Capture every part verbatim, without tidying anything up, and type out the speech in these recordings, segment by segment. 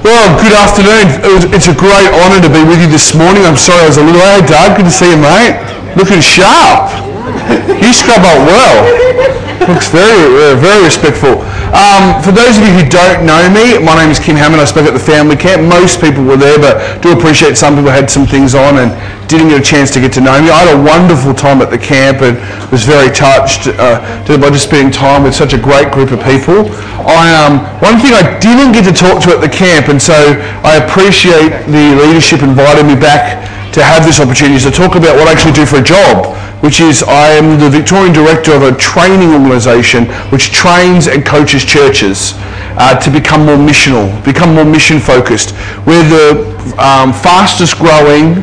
Well, good afternoon. It was, it's a great honour to be with you this morning. I'm sorry I was a little late. Hey, Doug, good to see you, mate. Looking sharp. You scrub up well. Looks very, very respectful. Um, for those of you who don't know me, my name is Kim Hammond. I spoke at the family camp. Most people were there, but do appreciate some people had some things on and didn't get a chance to get to know me. I had a wonderful time at the camp and was very touched uh, by just spending time with such a great group of people. I um, one thing I didn't get to talk to at the camp, and so I appreciate the leadership inviting me back to have this opportunity to talk about what I actually do for a job, which is I am the Victorian Director of a training organisation which trains and coaches churches uh, to become more missional, become more mission focused. We're the um, fastest growing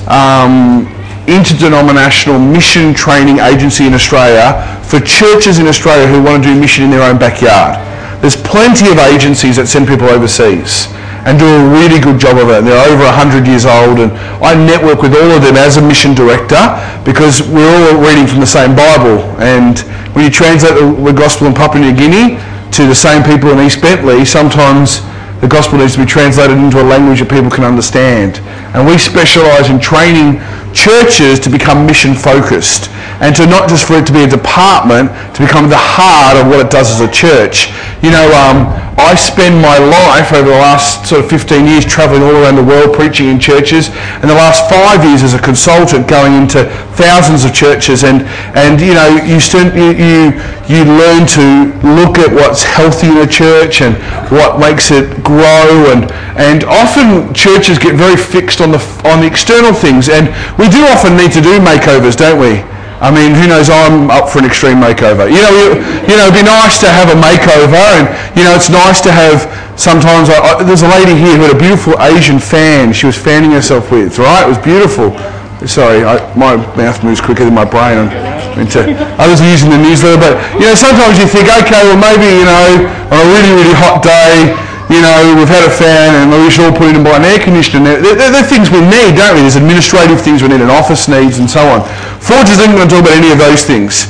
um, interdenominational mission training agency in Australia for churches in Australia who want to do mission in their own backyard. There's plenty of agencies that send people overseas and do a really good job of it. They're over one hundred years old, and I network with all of them as a mission director because we're all reading from the same Bible. And when you translate the, the gospel in Papua New Guinea to the same people in East Bentley, sometimes the gospel needs to be translated into a language that people can understand. And we specialise in training churches to become mission focused and to not just for it to be a department, to become the heart of what it does as a church. You know, um, I spend my life over the last sort of fifteen years travelling all around the world preaching in churches, and the last five years as a consultant going into thousands of churches, and, and you know, you, st- you, you, you learn to look at what's healthy in a church and what makes it grow, and, and often churches get very fixed on the, on the external things, and we do often need to do makeovers, don't we? I mean, who knows, I'm up for an extreme makeover. You know, you, you know, it'd be nice to have a makeover, and, you know, it's nice to have, sometimes, I, I, there's a lady here who had a beautiful Asian fan she was fanning herself with, right? It was beautiful. Sorry, I, my mouth moves quicker than my brain. I'm into, others are using the newsletter, but, you know, sometimes you think, okay, well, maybe, you know, on a really, really hot day, you know, we've had a fan and we should all put it in by an air conditioner. They're, they're, they're things we need, don't we? There's administrative things we need and office needs and so on. Forge isn't going to talk about any of those things.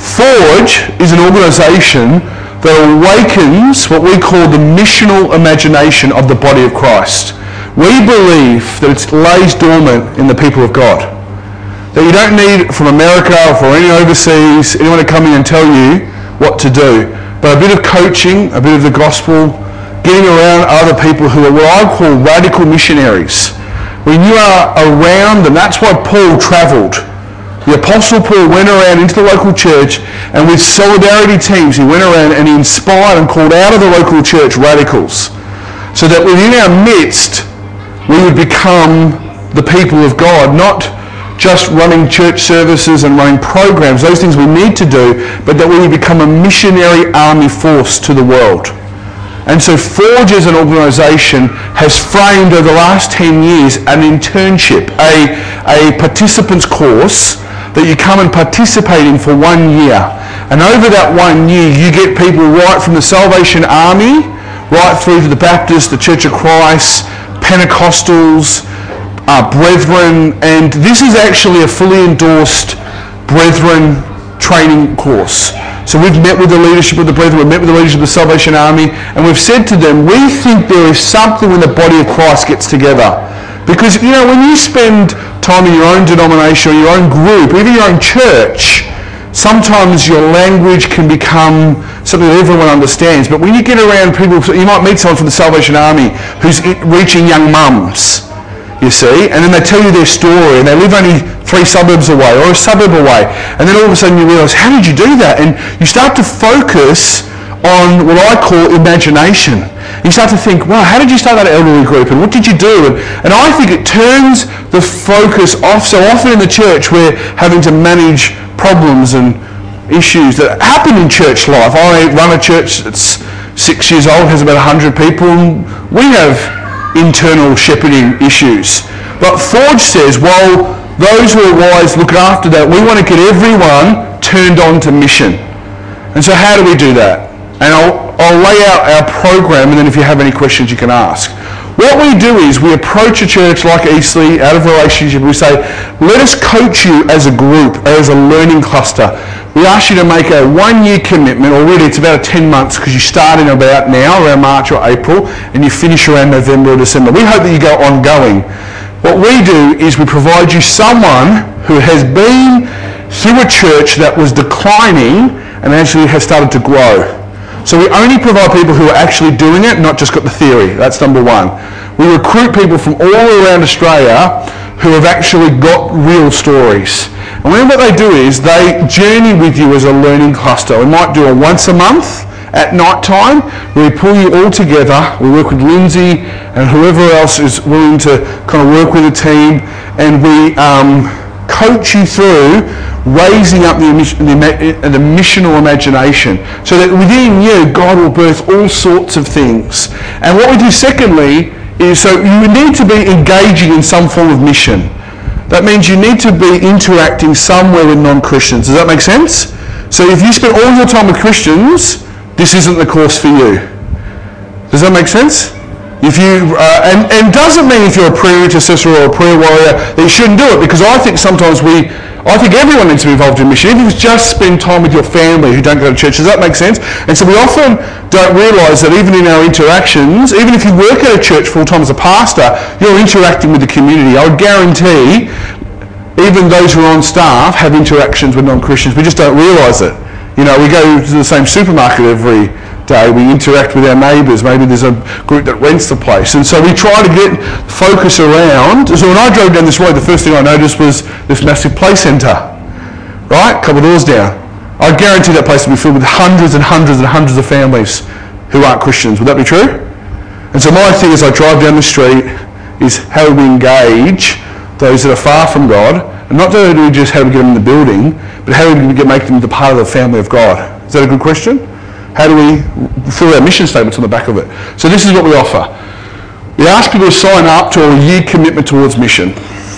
Forge is an organisation that awakens what we call the missional imagination of the body of Christ. We believe that it lays dormant in the people of God. That you don't need from America or from any overseas anyone to come in and tell you what to do. But a bit of coaching, a bit of the gospel, getting around other people who are what I call radical missionaries. When you are around them, that's why Paul travelled. The Apostle Paul went around into the local church, and with solidarity teams, he went around and he inspired and called out of the local church radicals, so that within our midst, we would become the people of God, not just running church services and running programs, those things we need to do, but that we would become a missionary army force to the world. And so Forge as an organisation has framed over the last ten years an internship, a, a participants course that you come and participate in for one year. And over that one year you get people right from the Salvation Army, right through to the Baptist, the Church of Christ, Pentecostals, uh, Brethren, and this is actually a fully endorsed Brethren training course. So we've met with the leadership of the Brethren, we've met with the leadership of the Salvation Army, and we've said to them, we think there is something when the body of Christ gets together. Because, you know, when you spend time in your own denomination, or your own group, even your own church, sometimes your language can become something that everyone understands. But when you get around people, you might meet someone from the Salvation Army who's reaching young mums, you see, and then they tell you their story, and they live only three suburbs away or a suburb away, and then all of a sudden you realise, how did you do that? And you start to focus on what I call imagination. You start to think, well, how did you start that elderly group, and what did you do? And, and I think it turns the focus off. So often in the church we're having to manage problems and issues that happen in church life. I run a church that's six years old, has about one hundred people, and we have internal shepherding issues. But Forge says, well, those who are wise look after that. We want to get everyone turned on to mission. And so how do we do that? And I'll, I'll lay out our program, and then if you have any questions you can ask. What we do is we approach a church like Eastleigh out of relationship. We say, let us coach you as a group, as a learning cluster. We ask you to make a one-year commitment, or really it's about ten months because you start in about now, around March or April, and you finish around November or December. We hope that you go ongoing. What we do is we provide you someone who has been through a church that was declining and actually has started to grow. So we only provide people who are actually doing it, not just got the theory. That's number one. We recruit people from all around Australia who have actually got real stories. And then what they do is they journey with you as a learning cluster. We might do a once a month at night time where we pull you all together. We work with Lindsay and whoever else is willing to kind of work with a team, and we um, coach you through raising up the, the, the missional imagination so that within you God will birth all sorts of things. And what we do secondly is, so you need to be engaging in some form of mission. That means you need to be interacting somewhere with non-Christians. Does that make sense? So if you spend all your time with Christians, this isn't the course for you. Does that make sense? If you uh, and, and doesn't mean if you're a prayer intercessor or a prayer warrior that you shouldn't do it, because I think sometimes we, I think everyone needs to be involved in mission. Even if it's just spend time with your family who don't go to church, does that make sense? And so we often don't realise that even in our interactions, even if you work at a church full-time as a pastor, you're interacting with the community. I would guarantee even those who are on staff have interactions with non-Christians. We just don't realise it. You know, we go to the same supermarket every day, we interact with our neighbours, maybe there's a group that rents the place, and so we try to get focus around. So when I drove down this road, the first thing I noticed was this massive play centre, right, a couple of doors down. I guarantee that place will be filled with hundreds and hundreds and hundreds of families who aren't Christians. Would that be true? And so my thing as I drive down the street is how do we engage those that are far from God, and not only just how do we get them in the building, but how do we get, make them the part of the family of God. Is that a good question? How do we fill our mission statements on the back of it? So this is what we offer. We ask people to sign up to a year commitment towards mission.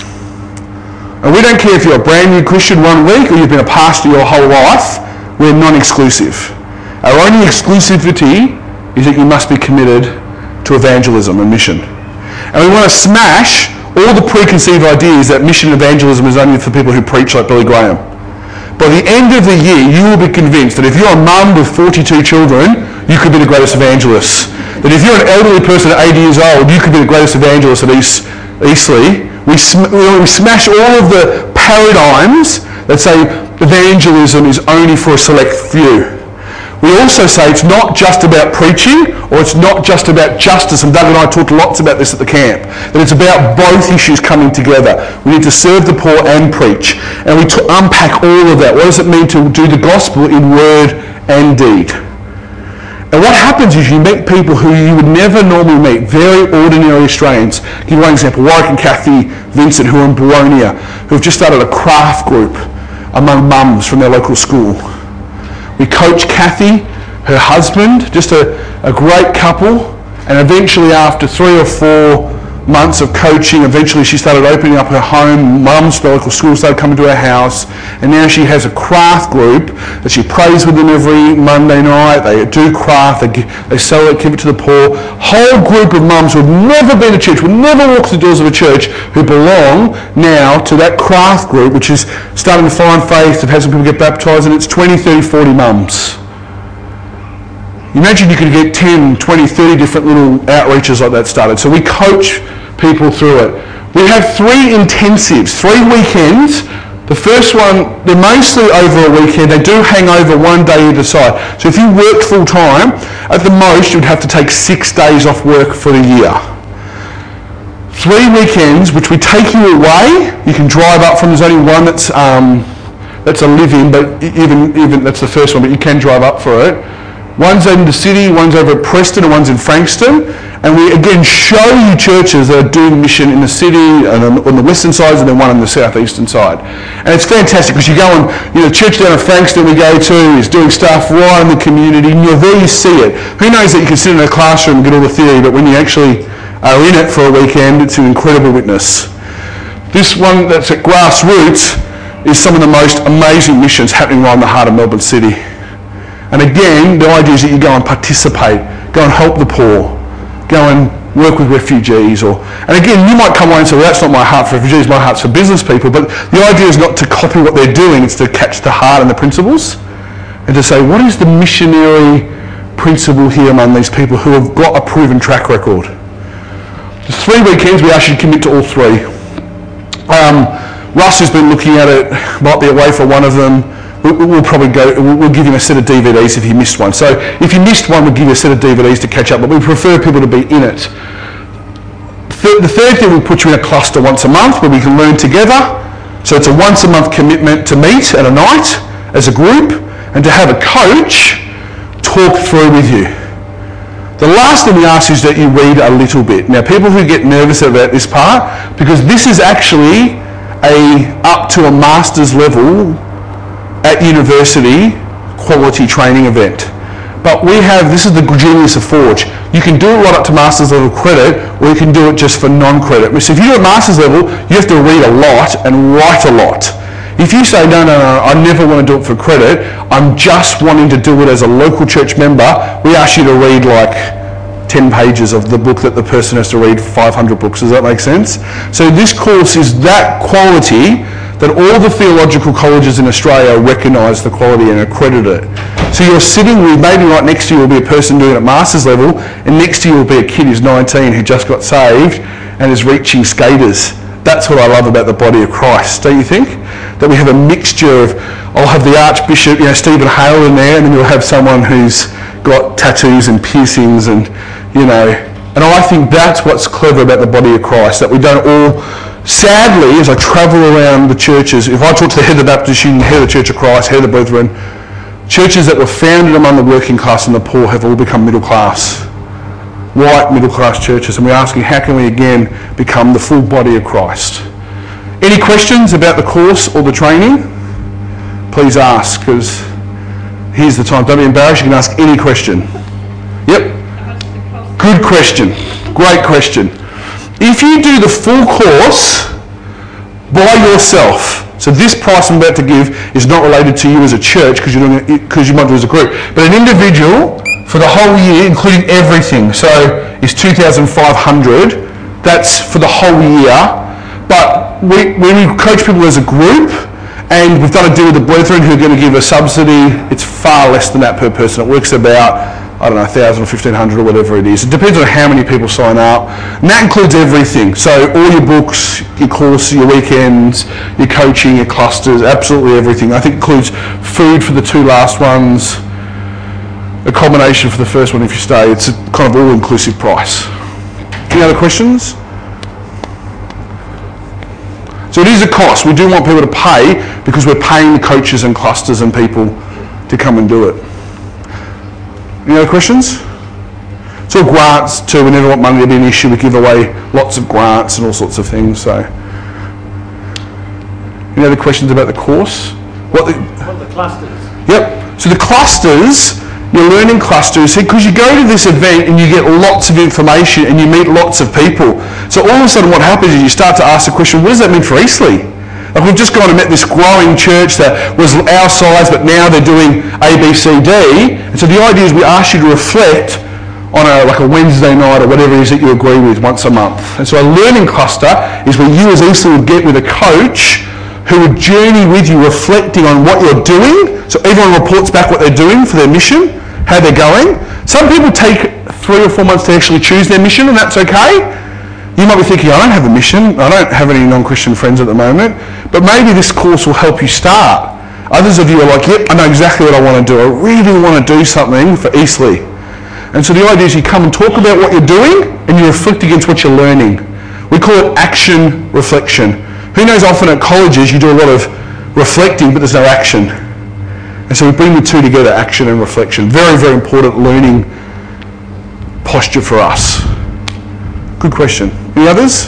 And we don't care if you're a brand new Christian one week or you've been a pastor your whole life. We're non-exclusive. Our only exclusivity is that you must be committed to evangelism and mission. And we want to smash all the preconceived ideas that mission evangelism is only for people who preach like Billy Graham. By the end of the year, you will be convinced that if you're a mum with forty-two children, you could be the greatest evangelist. That if you're an elderly person at eighty years old, you could be the greatest evangelist at East, Eastleigh. We, sm- we smash all of the paradigms that say evangelism is only for a select few. We also say it's not just about preaching, or it's not just about justice, and Doug and I talked lots about this at the camp, that it's about both issues coming together. We need to serve the poor and preach, and we t- unpack all of that. What does it mean to do the gospel in word and deed? And what happens is you meet people who you would never normally meet, very ordinary Australians. I'll give you one example, Warwick and Kathy Vincent, who are in Boronia, who have just started a craft group among mums from their local school. We coach Kathy, her husband, just a, a great couple, and eventually after three or four months of coaching, eventually she started opening up her home. Mums from the local school started coming to her house, and now she has a craft group that she prays with them every Monday night. They do craft, they, they sell it, give it to the poor. Whole group of mums who have never been to church, would never walk the doors of a church, who belong now to that craft group, which is starting to find faith. They've had some people get baptised, and it's twenty, thirty, forty mums. Imagine you could get ten, twenty, thirty different little outreaches like that started. So we coach people through it. We have three intensives, three weekends. The first one, they're mostly over a weekend. They do hang over one day either side. So if you worked full time, at the most you'd have to take six days off work for the year. Three weekends, which we take you away. You can drive up from, there's only one that's um, that's a live-in, but even, even that's the first one, but you can drive up for it. One's in the city, one's over at Preston, and one's in Frankston. And we again show you churches that are doing mission in the city and on, on the western side, and then one on the southeastern side. And it's fantastic because you go on, you know, the church down in Frankston we go to is doing stuff right in the community, and you're there, you see it. Who knows that you can sit in a classroom and get all the theory, but when you actually are in it for a weekend, it's an incredible witness. This one that's at Grassroots is some of the most amazing missions happening right in the heart of Melbourne City. And again, the idea is that you go and participate, go and help the poor, go and work with refugees. Or, and again, you might come away and say, well, that's not my heart for refugees, my heart's for business people. But the idea is not to copy what they're doing, it's to catch the heart and the principles. And to say, what is the missionary principle here among these people who have got a proven track record? There's three weekends, we ask you to commit to all three. Um, Russ has been looking at it, might be away for one of them. We'll, we'll probably go, we'll, we'll give him a set of D V Ds if he missed one. So if you missed one, we'll give you a set of D V Ds to catch up, but we prefer people to be in it. Th- the third thing, we'll put you in a cluster once a month where we can learn together. So it's a once a month commitment to meet at a night as a group and to have a coach talk through with you. The last thing we ask is that you read a little bit. Now, people who get nervous about this part, because this is actually a up to a master's level at university quality training event. But we have, this is the genius of Forge. You can do it right up to master's level credit, or you can do it just for non-credit. So if you do it master's level, you have to read a lot and write a lot. If you say, no, no, no, I never want to do it for credit, I'm just wanting to do it as a local church member, we ask you to read like ten pages of the book that the person has to read, five hundred books. Does that make sense? So this course is that quality that all the theological colleges in Australia recognise the quality and accredit it. So you're sitting with, maybe right next to you will be a person doing it at master's level, and next to you will be a kid who's nineteen who just got saved and is reaching skaters. That's what I love about the body of Christ, don't you think? That we have a mixture of, I'll have the Archbishop, you know, Stephen Hale in there, and then you'll have someone who's got tattoos and piercings and, you know, and I think that's what's clever about the body of Christ, that we don't all, sadly, as I travel around the churches, if I talk to the head of the Baptist Union, head of the Church of Christ, head of the Brethren, churches that were founded among the working class and the poor have all become middle class. White middle class churches, and we're asking how can we again become the full body of Christ. Any questions about the course or the training? Please ask, because here's the time. Don't be embarrassed, you can ask any question. Yep. Good question. Great question. If you do the full course by yourself, so this price I'm about to give is not related to you as a church because you're doing it because you might do it as a group, but an individual for the whole year, including everything, so is two thousand five hundred dollars. That's for the whole year. But we, when we coach people as a group, and we've done a deal with the Brethren who are going to give a subsidy, it's far less than that per person. It works about, I don't know, one thousand or fifteen hundred or whatever it is. It depends on how many people sign up. And that includes everything. So all your books, your course, your weekends, your coaching, your clusters, absolutely everything. I think it includes food for the two last ones, accommodation for the first one if you stay. It's a kind of all-inclusive price. Any other questions? So it is a cost. We do want people to pay because we're paying the coaches and clusters and people to come and do it. Any other questions? It's all grants too. We never want money to be an issue. We give away lots of grants and all sorts of things. So, any other questions about the course? What the, what are the clusters? Yep. So the clusters, your learning clusters, because you go to this event and you get lots of information and you meet lots of people. So all of a sudden what happens is you start to ask the question, what does that mean for Eastleigh? Like we've just gone and met this growing church that was our size, but now they're doing A, B, C, D. And so the idea is we ask you to reflect on a, like a Wednesday night or whatever it is that you agree with once a month. And so a learning cluster is where you as Eastleigh would get with a coach who would journey with you reflecting on what you're doing. So everyone reports back what they're doing for their mission, how they're going. Some people take three or four months to actually choose their mission, and that's okay. You might be thinking, I don't have a mission, I don't have any non-Christian friends at the moment, but maybe this course will help you start. Others of you are like, yep, I know exactly what I want to do. I really want to do something for Eastleigh. And so the idea is you come and talk about what you're doing and you reflect against what you're learning. We call it action reflection. Who knows, often at colleges you do a lot of reflecting, but there's no action. And so we bring the two together, action and reflection. Very, very important learning posture for us. Good question. Any others?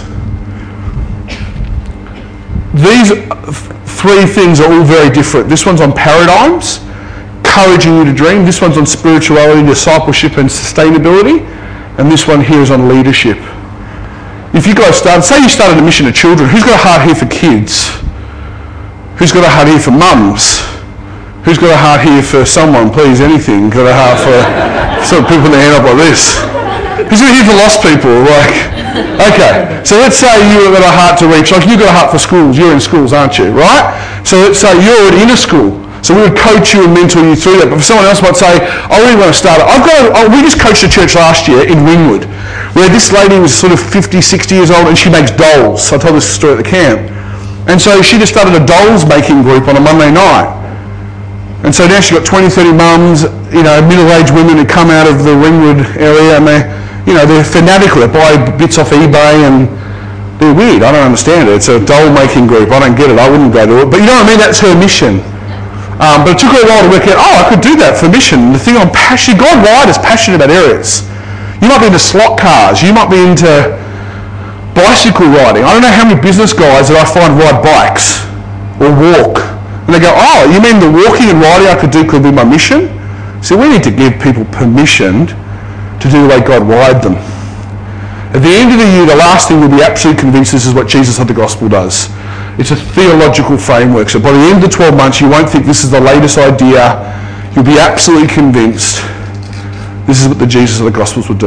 These three things are all very different. This one's on paradigms, encouraging you to dream. This one's on spirituality, discipleship and sustainability. And this one here is on leadership. If you guys started, say you started a mission of children, who's got a heart here for kids? Who's got a heart here for mums? Who's got a heart here for someone, please, anything? Got a heart for some people put their hand up like this. Who's here for lost people? Like, okay. So let's say you've got a heart to reach. Like you've got a heart for schools. You're in schools, aren't you? Right? So let's say you're already in a school. So we would coach you and mentor you through that. But for someone else might say, I really want to start it. I've got. A, oh, we just coached a church last year in Ringwood, where this lady was sort of fifty, sixty years old, and she makes dolls. I told this story at the camp. And so she just started a dolls making group on a Monday night. And so now she's got twenty, thirty mums, you know, middle-aged women who come out of the Ringwood area, and they, you know, they're fanatical. They buy bits off eBay, and they're weird. I don't understand it. It's a doll making group. I don't get it. I wouldn't go to it. But you know what I mean? That's her mission. Um, but it took her a while to work out, oh, I could do that for mission. The thing I'm passionate, God wired is passionate about areas. You might be into slot cars. You might be into bicycle riding. I don't know how many business guys that I find ride bikes or walk. And they go, oh, you mean the walking and riding I could do could be my mission? See, we need to give people permission to do the way God wired them. At the end of the year, the last thing we'll be absolutely convinced this is what Jesus of the gospel does. It's a theological framework. So by the end of the twelve months, you won't think this is the latest idea. You'll be absolutely convinced this is what the Jesus of the Gospels would do.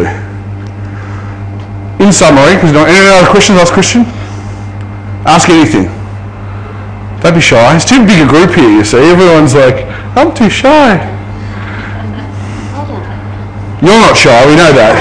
In summary, because any other questions, ask Christian? Ask anything. Don't be shy. It's too big a group here, you see. Everyone's like, I'm too shy. You're not shy, we know that.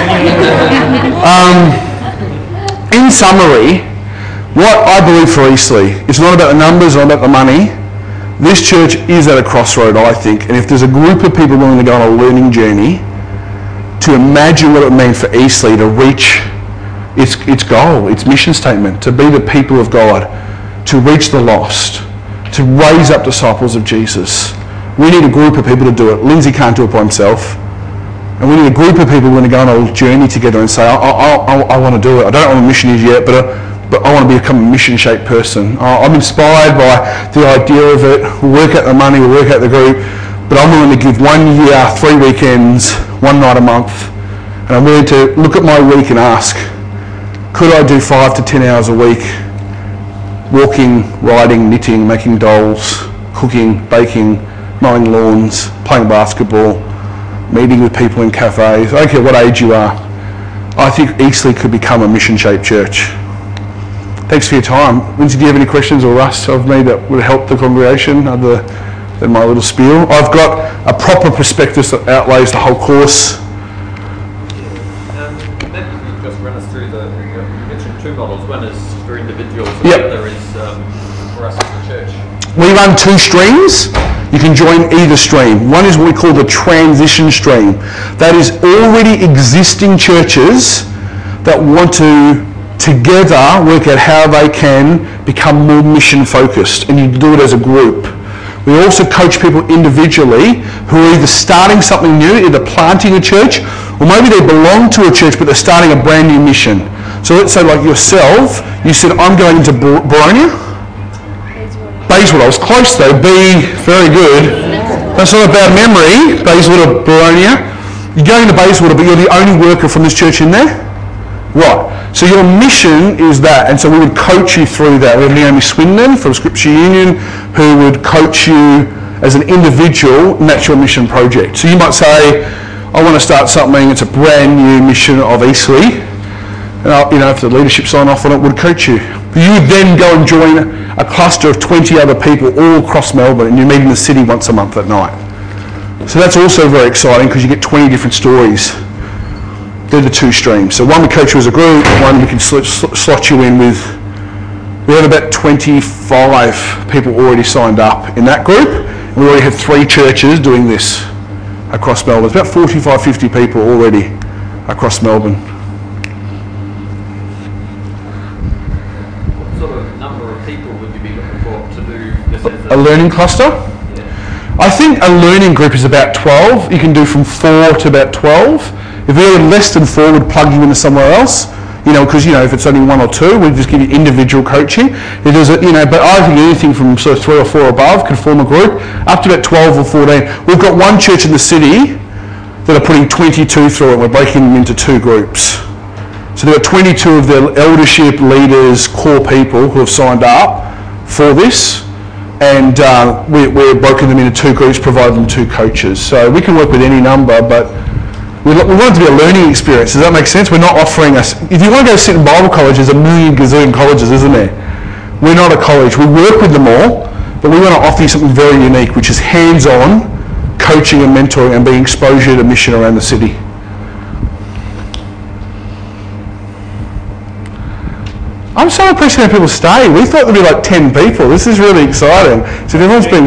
um, in summary, what I believe for Eastleigh, it's not about the numbers, not about the money. This church is at a crossroad, I think, and if there's a group of people willing to go on a learning journey to imagine what it would mean for Eastleigh to reach its, its goal, its mission statement, to be the people of God, to reach the lost, to raise up disciples of Jesus, we need a group of people to do it. Lindsay can't do it by himself. And we need a group of people who want to go on a journey together and say, I, I, I, I want to do it. I don't know what a mission is yet, but uh, but I want to become a mission-shaped person. I'm inspired by the idea of it. We'll work out the money, we'll work out the group, but I'm willing to give one year, three weekends, one night a month, and I'm willing to look at my week and ask, could I do five to ten hours a week walking, riding, knitting, making dolls, cooking, baking, mowing lawns, playing basketball, meeting with people in cafes? I don't care what age you are. I think Eastleigh could become a mission-shaped church. Thanks for your time. Lindsay, do you have any questions, or Russ, of me that would help the congregation other than my little spiel? I've got a proper prospectus that outlays the whole course. Yeah. Um, maybe you could just run us through the, you mentioned two models. One is for individuals, and yep. the other is um, for us as a church. We run two streams. You can join either stream. One is what we call the transition stream. That is already existing churches that want to together work out how they can become more mission focused, and you do it as a group. We also coach people individually who are either starting something new, either planting a church, or maybe they belong to a church but they're starting a brand new mission. So let's say like yourself, you said, I'm going to Boronia? Bayswater. I was close though, B, very good. That's not a bad memory, Bayswater, Boronia. You're going to Bayswater, but you're the only worker from this church in there? Right. So your mission is that, and so we would coach you through that. We have Naomi Swindon from Scripture Union who would coach you as an individual, and that's your mission project. So you might say, I want to start something, it's a brand new mission of Eastleigh, and I, you know, if the leadership sign off on it, would coach you. You would then go and join a cluster of twenty other people all across Melbourne, and you meet in the city once a month at night. So that's also very exciting because you get twenty different stories. They're the two streams. So one we coach you as a group, one we can sl- sl- slot you in with. We have about twenty-five people already signed up in that group. And we already have three churches doing this across Melbourne. It's about forty-five, fifty people already across Melbourne. What sort of number of people would you be looking for to do this as a, a learning cluster? Yeah. I think a learning group is about twelve. You can do from four to about twelve. If we were less than four, we'd plug you into somewhere else. You know, because, you know, if it's only one or two, we'd just give you individual coaching. If there's a, you know, but I think anything from sort of three or four above can form a group, up to about twelve or fourteen. We've got one church in the city that are putting twenty-two through it. We're breaking them into two groups. So there are twenty-two of their eldership, leaders, core people who have signed up for this. And uh, we, we're broken them into two groups, providing them two coaches. So we can work with any number, but We, we want it to be a learning experience. Does that make sense? We're not offering us... If you want to go sit in Bible college, there's a million gazillion colleges, isn't there? We're not a college. We work with them all, but we want to offer you something very unique, which is hands-on coaching and mentoring and being exposure to mission around the city. I'm so impressed how people stay. We thought there'd be like ten people. This is really exciting. So everyone's been...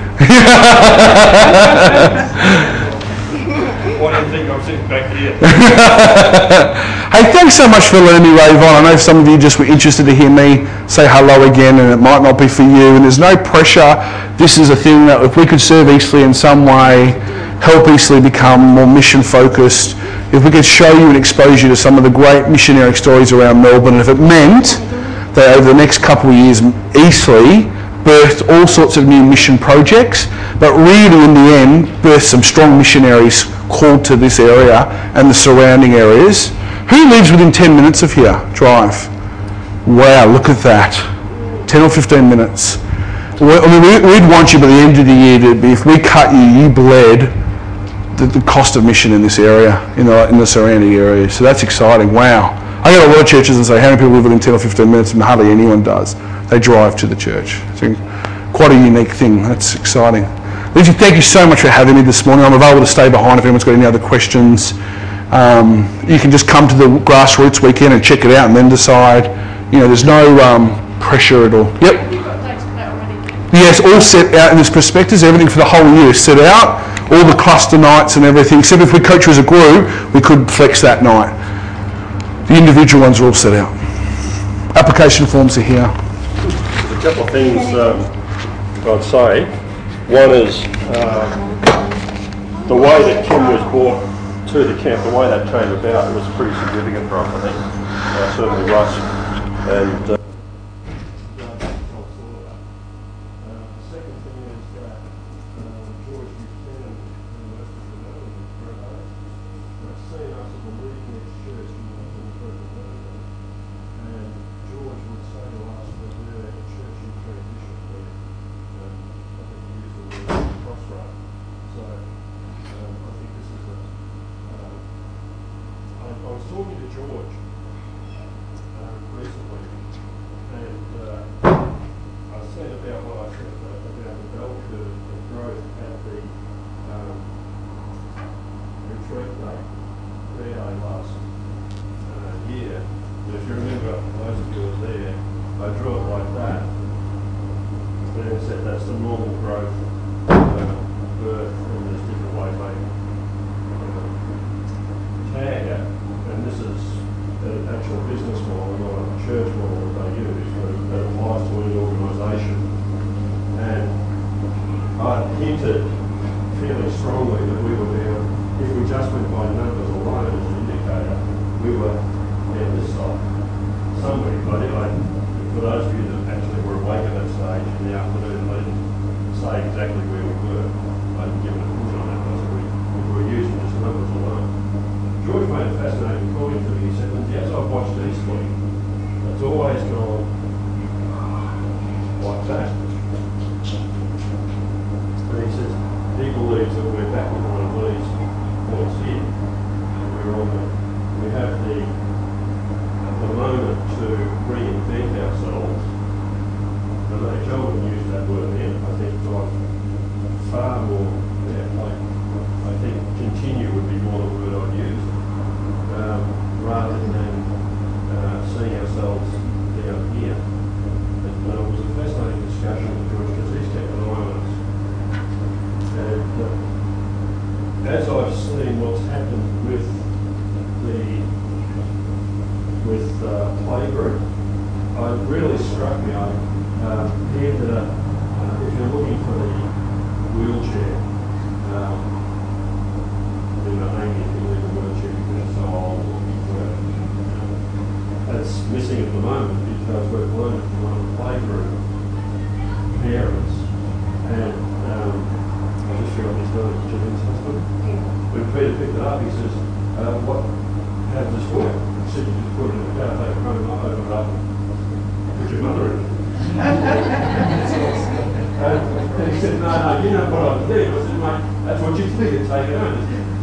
Why do you think I'm sitting back here? Hey, thanks so much for letting me rave on. I know some of you just were interested to hear me say hello again, and it might not be for you, and there's no pressure. This is a thing that if we could serve Eastleigh in some way, help Eastleigh become more mission focused, if we could show you and expose you to some of the great missionary stories around Melbourne, and if it meant that over the next couple of years, Eastleigh birthed all sorts of new mission projects, but really in the end birthed some strong missionaries called to this area and the surrounding areas. Who lives within ten minutes of here, drive? Wow, look at that. ten or fifteen minutes. I mean, we'd want you by the end of the year to be, if we cut you, you bled the, the cost of mission in this area, in the, in the surrounding area. So that's exciting. Wow. I go to a lot of churches and say, how many people live within ten or fifteen minutes? And hardly anyone does. They drive to the church. It's quite a unique thing. That's exciting. Lindsay, thank you so much for having me this morning. I'm available to stay behind if anyone's got any other questions. Um, you can just come to the Grassroots weekend and check it out and then decide. You know, there's no um, pressure at all. Yep. Yes, all set out in this prospectus. Everything for the whole year is set out. All the cluster nights and everything. Except if we coach you as a group, we could flex that night. The individual ones are all set out. Application forms are here. There's a couple of things um, I'd say. One is uh, the way that Kim was brought to the camp, the way that came about, it was pretty significant for us, I think. Uh, certainly Russ. And uh,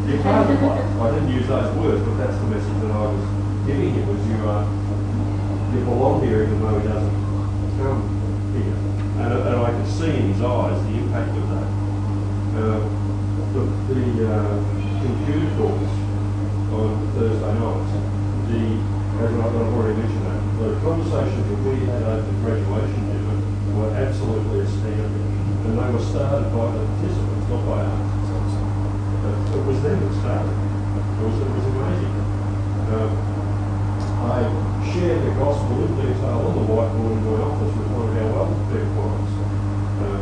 You can't play. I didn't use those words, but that's the message that I was giving him, was you are, you belong here even though he doesn't come here. And, and I could see in his eyes the impact of that. Uh, the the uh, computer calls on Thursday nights, the, as I've already mentioned that, the conversations that we had over the graduation dinner were absolutely astounding. And they were started by the participants, not by us. It was them that started. It was, it was amazing. Um, I shared the gospel in detail on the whiteboard in my office with one of our welfare clients. Um,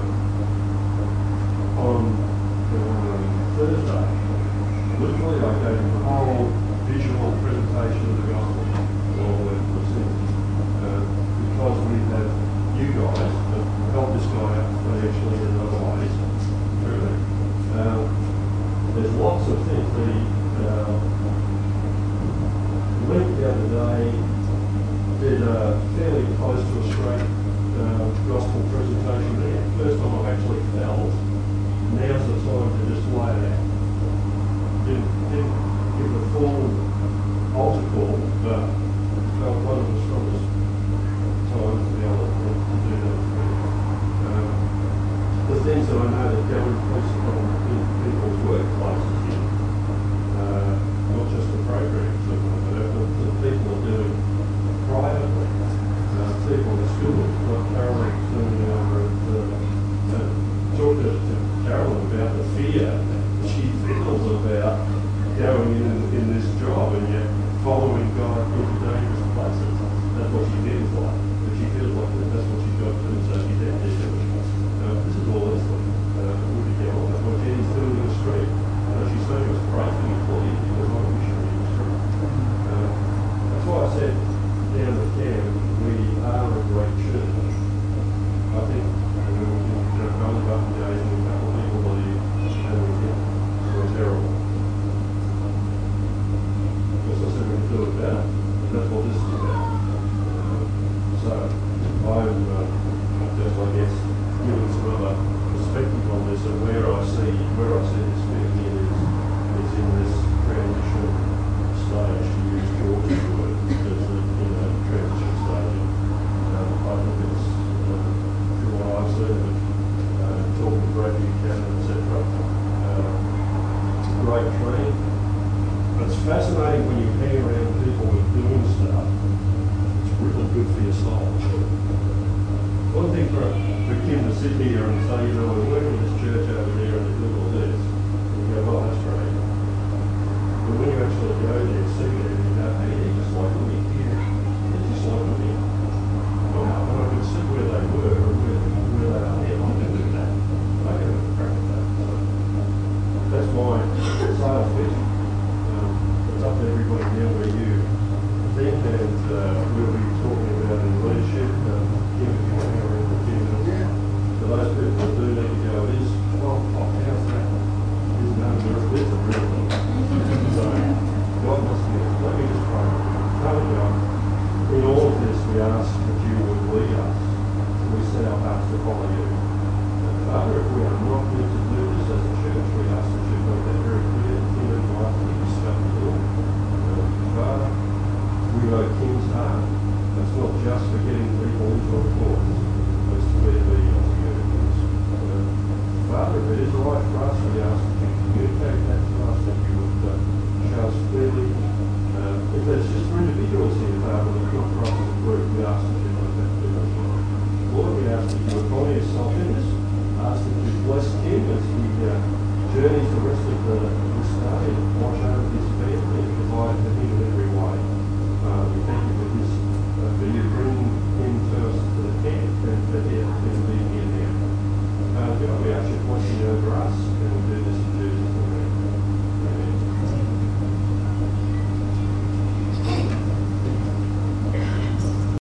on um, Thursday, literally I gave him the whole visual presentation of the gospel, all the sins, uh, because we have you guys that help this guy out financially and other ways through that. Um, there's lots of things. The uh, link the other day did uh, fairly close to a straight uh, gospel presentation there. First time I've actually felt now's the time to just lay it out. Didn't, didn't give the full altar call, but felt one of the strongest times to be able to, to do that. Um, the things that I know that go in place upon in people's workplaces here, uh, not just the programs, but the, the people are doing privately. Uh, people in schools, like Carolyn turning over and uh, uh, talked to, to Carolyn about the fear she feels about going in in this job and yet following God into dangerous places. That's what she feels like. But she feels like that's what she's got to do, so she's out there doing it. Uh, this is all Leslie. Uh, would be going on. That's what Jenny's doing in the street. Uh, she's saying it was praising employees because I'm a missionary in the street. Uh, that's why I said down the camp, we are a great church. I think you know, we can run the button days and a couple of people believe and we think we're terrible. Because I said we can do it better. And that's what this is about. Uh, so I'm uh, just, I guess, giving some other perspective on this and where I see where I see this fitting in is, is in this transition stage, to use George's word, as a you know, transition stage. Um, I think it's uh, from what I've seen of it, uh, talking to Great Buchanan, et cetera. Uh, great training. It's fascinating when you hang around people who are doing stuff. It's really good for your soul. One thing for, for Kim to sit here and say, you know, we're working in this church over there and they do all this, and you go, well, that's great. But when you actually go there and see it, and you go, hey, they're just like me here. They're just like me. Well, when I could see where they were or where, where they are now, I can do that. I can have a crack at that. So that's my sales pitch. It's up to everybody now where you think, and uh, we'll be talking about in leadership. Um, Kim, if you want to go around for a few minutes. Yeah. For those people that do need to go, it is twelve o'clock. How's that? It is no good. It's a real thing. So, God must be it. Let me just pray. Father God, in all of this, we ask that you would lead us. We set our hearts to follow you. And Father, if we are not good to do this as a church, we ask that you make that very clear in your life that you start to do. Father, we know King's heart. That's not just for getting people into a course, but it's to be leading us to uh, Father, if it is right for us, we ask that you communicate that to us, that you would uh, show us clearly. Uh, if it's just for individuals here, Father, that's not for us as a group, we ask that you make that clear as well. Lord, we ask that you would follow yourself in this. Ask that you bless Kim as he uh, journeys the